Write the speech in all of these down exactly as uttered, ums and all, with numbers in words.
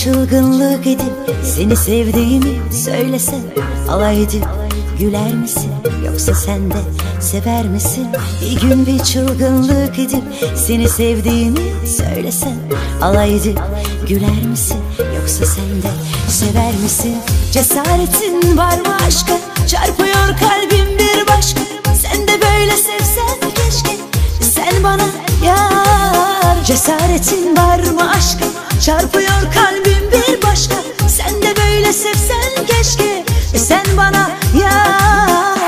çılgınlık edip seni sevdiğimi söylesen, alay edip güler misin, yoksa sen de sever misin? Bir gün bir çılgınlık edip seni sevdiğimi söylesen, alay edip güler misin, yoksa sen de sever misin? Cesaretin var mı aşka, çarpıyor kalbim bir başka. Sen de böyle sevsen keşke, sen bana yar. Cesaretin var mı aşka, çarpıyor kalbim bir başka. Sen de böyle sevsen keşke, sen bana yar.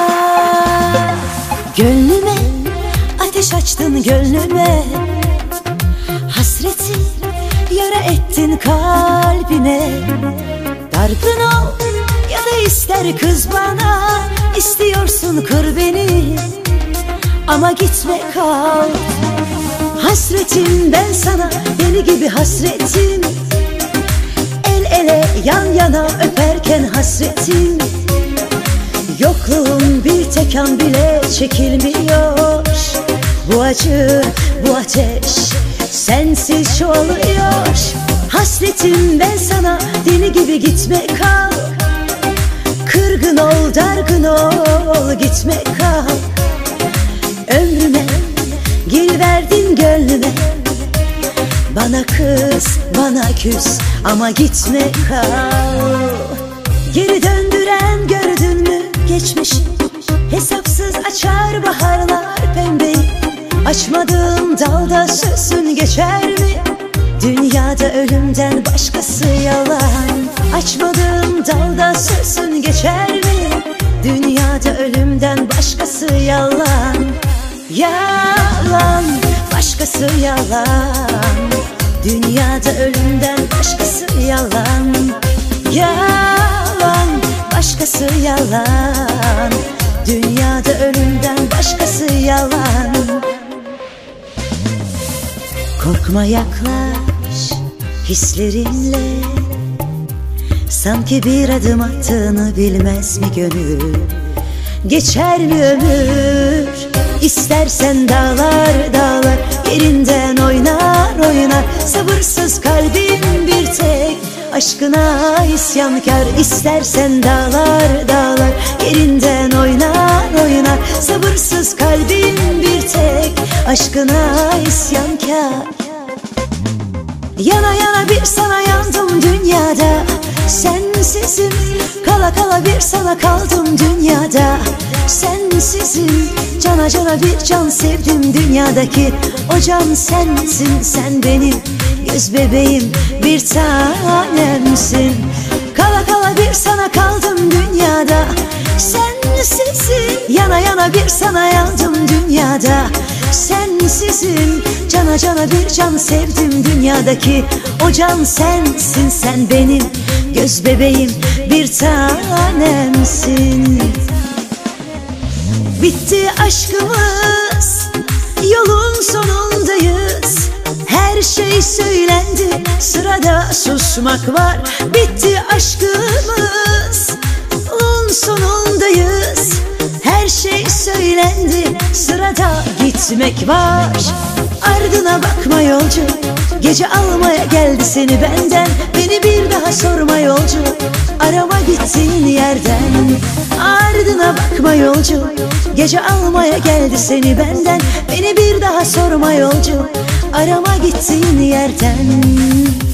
Gönlüme ateş açtın, gönlüme hasreti yara ettin kalbime. Dargın ol ya da ister kız bana, istiyorsun kır beni ama gitme kal. Hasretim ben sana, deli gibi hasretim. El ele yan yana öperken hasretim. Yokluğun bir tek an bile çekilmiyor. Bu acı, bu ateş sensiz çoğalıyor. Hasretim ben sana, deli gibi gitme kal. Kırgın ol, dargın ol, gitme kal. Ömrüme gir verdin, gönlüme. Bana kız, bana küs ama gitme kal. Geri döndüren gördün mü geçmişi? Hesapsız açar baharlar pembeyi. Açmadığım dalda sözün geçer mi? Dünyada ölümden başkası yalan. Açmadığım dalda sözün geçer mi? Dünyada ölümden başkası yalan. Yalan, başkası yalan. Dünyada ölümden başkası yalan. Yalan, başkası yalan. Dünyada ölümden başkası yalan. Korkma, yaklaş hislerinle. Sanki bir adım attığını bilmez mi gönül? Geçer mi ömür? İstersen dağlar dağlar yerinden oynar oynar. Sabırsız kalbim bir tek aşkına isyankar. İstersen dağlar dağlar yerinden oynar oynar. Sabırsız kalbim bir tek aşkına isyankar. Yana yana bir sana yandım dünyada. Sensizim, kala kala bir sana kaldım dünyada. Sensizim, cana cana bir can sevdim dünyadaki. O can sensin, sen benim göz bebeğim, bir tanemsin. Kala kala bir sana kaldım dünyada. Sensizim, yana yana bir sana yandım dünyada. Sensizim, cana cana bir can sevdim dünyadaki. O can sensin, sen benim göz bebeğim, bir tanemsin. Bitti aşkımız, yolun sonundayız. Her şey söylendi, sırada susmak var. Bitti aşkımız, yolun sonundayız. Her şey söylendi, sırada gitmek var. Ardına bakma yolcu, gece almaya geldi seni benden. Beni bir daha sorma yolcu, arama gittiğin yerden. Ardına bakma yolcu, gece almaya geldi seni benden. Beni bir daha sorma yolcu, arama gittiğin yerden.